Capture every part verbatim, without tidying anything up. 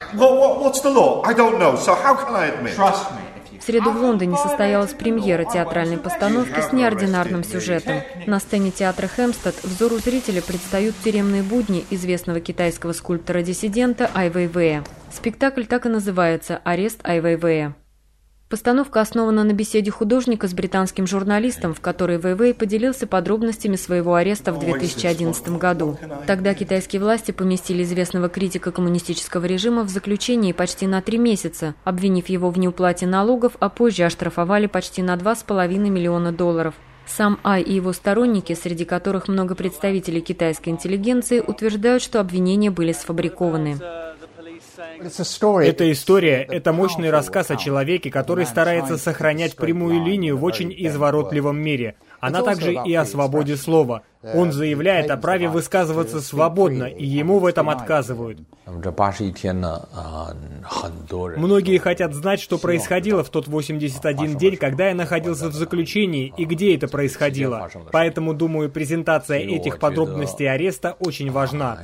В среду в Лондоне состоялась премьера театральной постановки с неординарным сюжетом. На сцене театра Хэмпстед взору зрителя предстают тюремные будни известного китайского скульптора-диссидента Ай Вэйвэя. Спектакль так и называется «Арест Ай Вэйвэя». Постановка основана на беседе художника с британским журналистом, в которой Вэйвэй поделился подробностями своего ареста в две тысячи одиннадцатом году. Тогда китайские власти поместили известного критика коммунистического режима в заключение почти на три месяца, обвинив его в неуплате налогов, а позже оштрафовали почти на два с половиной миллиона долларов. Сам Ай и его сторонники, среди которых много представителей китайской интеллигенции, утверждают, что обвинения были сфабрикованы. Эта история – это мощный рассказ о человеке, который старается сохранять прямую линию в очень изворотливом мире. Она также и о свободе слова. Он заявляет о праве высказываться свободно, и ему в этом отказывают. Многие хотят знать, что происходило в тот восемьдесят один день, когда я находился в заключении, и где это происходило. Поэтому, думаю, презентация этих подробностей ареста очень важна.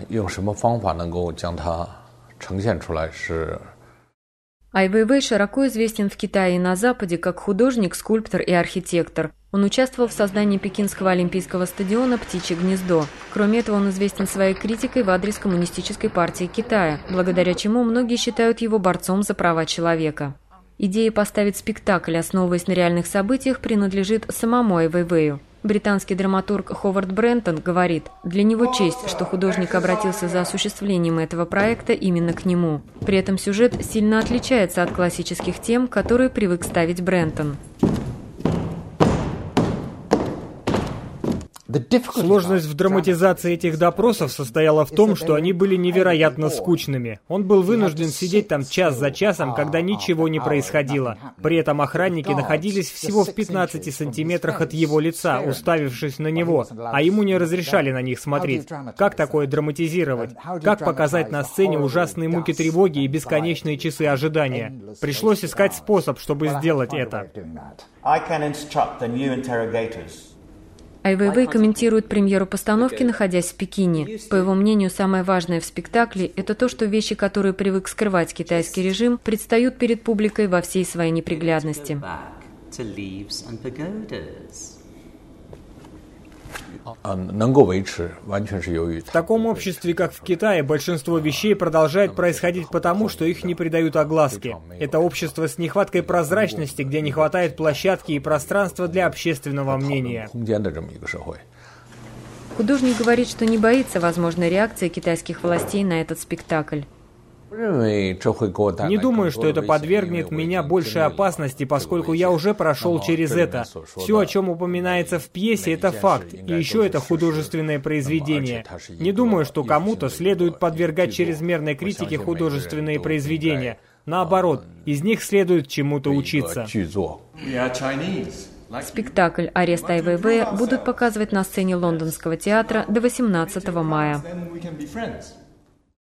Ай Вэйвэй широко известен в Китае и на Западе как художник, скульптор и архитектор. Он участвовал в создании пекинского олимпийского стадиона «Птичье гнездо». Кроме этого, он известен своей критикой в адрес Коммунистической партии Китая, благодаря чему многие считают его борцом за права человека. Идея поставить спектакль, основываясь на реальных событиях, принадлежит самому Ай Вэйвэю. Британский драматург Ховард Брентон говорит, для него честь, что художник обратился за осуществлением этого проекта именно к нему. При этом сюжет сильно отличается от классических тем, которые привык ставить Брентон. Сложность в драматизации этих допросов состояла в том, что они были невероятно скучными. Он был вынужден сидеть там час за часом, когда ничего не происходило. При этом охранники находились всего в пятнадцати сантиметрах от его лица, уставившись на него, а ему не разрешали на них смотреть. Как такое драматизировать? Как показать на сцене ужасные муки тревоги и бесконечные часы ожидания? Пришлось искать способ, чтобы сделать это. Ай Вэйвэй комментирует премьеру постановки, находясь в Пекине. По его мнению, самое важное в спектакле – это то, что вещи, которые привык скрывать китайский режим, предстают перед публикой во всей своей неприглядности. В таком обществе, как в Китае, большинство вещей продолжает происходить потому, что их не придают огласке. Это общество с нехваткой прозрачности, где не хватает площадки и пространства для общественного мнения. Художник говорит, что не боится возможной реакции китайских властей на этот спектакль. Не думаю, что это подвергнет меня большей опасности, поскольку я уже прошел через это. Все, о чем упоминается в пьесе, это факт, и еще это художественное произведение. Не думаю, что кому-то следует подвергать чрезвычайной критике художественные произведения. Наоборот, из них следует чему-то учиться. Спектакль «Арест Ай Вэйвэя» будут показывать на сцене Лондонского театра до восемнадцатого мая.